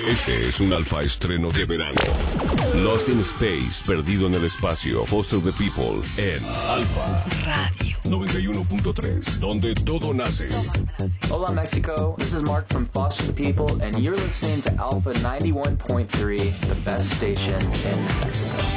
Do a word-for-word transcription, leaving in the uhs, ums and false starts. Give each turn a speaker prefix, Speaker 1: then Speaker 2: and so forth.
Speaker 1: Este es un alfa estreno de verano. Lost in Space, perdido en el espacio. Foster the People en Alfa Radio noventa y uno punto tres, donde todo nace.
Speaker 2: Hola Mexico, this is Mark from Foster the People, and you're listening to Alpha ninety-one point three, the best station in Mexico.